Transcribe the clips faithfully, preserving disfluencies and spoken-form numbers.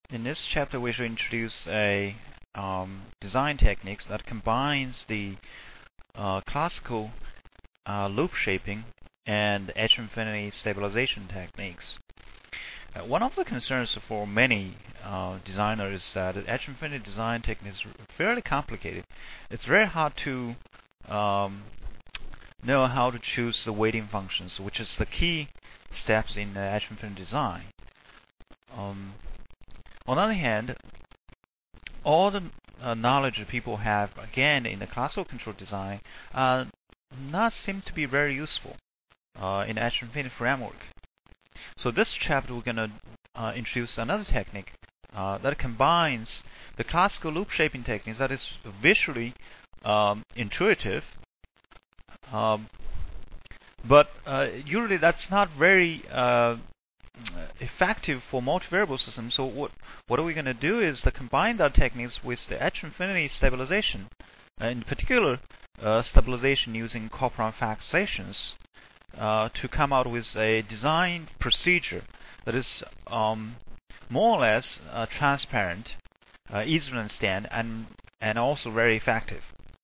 In this chapter, we should introduce a um, design techniques that combines the uh, classical uh, loop shaping and edge infinity stabilization techniques. Uh, one of the concerns for many uh, designers is that the edge infinity design technique is fairly complicated. It's very hard to um, know how to choose the weighting functions, which is the key steps in the edge infinity design. Um, On the other hand, all the uh, knowledge that people have, again, in the classical control design, uh, not seem to be very useful uh, in the edge infinity framework. So this chapter, we're going to uh, introduce another technique uh, that combines the classical loop shaping techniques that is visually um, intuitive, um, but uh, usually that's not very uh, effective for multivariable systems. So what what are we going to do is to combine that techniques with the edge infinity stabilization, uh, in particular uh, stabilization using Copeland factorizations, uh, to come out with a design procedure that is um, more or less uh, transparent, uh, easy to understand, and and also very effective.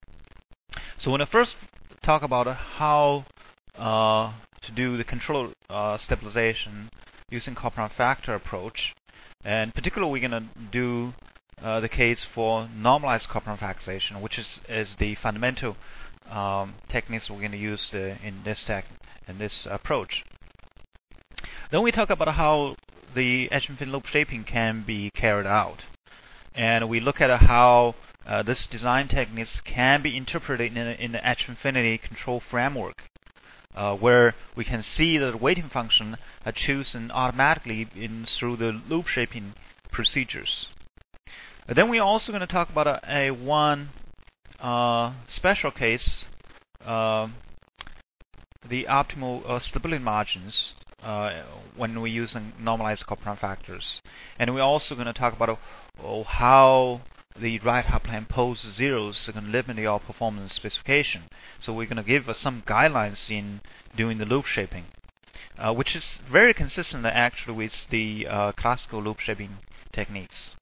So when I first talk about how uh, to do the control uh, stabilization using Copeland factor approach, and particularly we're going to do uh, the case for normalized Copeland factorization, which is, is the fundamental um, techniques we're going to use the, in this tech in this approach. Then we talk about how the edge infinity loop shaping can be carried out, and we look at how uh, this design techniques can be interpreted in, in the edge infinity control framework. Uh, where we can see that the weighting function are chosen automatically in through the loop shaping procedures. Uh, then we're also going to talk about a, a one uh, special case, uh, the optimal uh, stability margins uh, when we're using normalized Copeland factors. And we're also going to talk about uh, how the right half plane poses zeros to limit your performance specification. So we're going to give uh, some guidelines in doing the loop shaping, uh, which is very consistent actually with the uh, classical loop shaping techniques.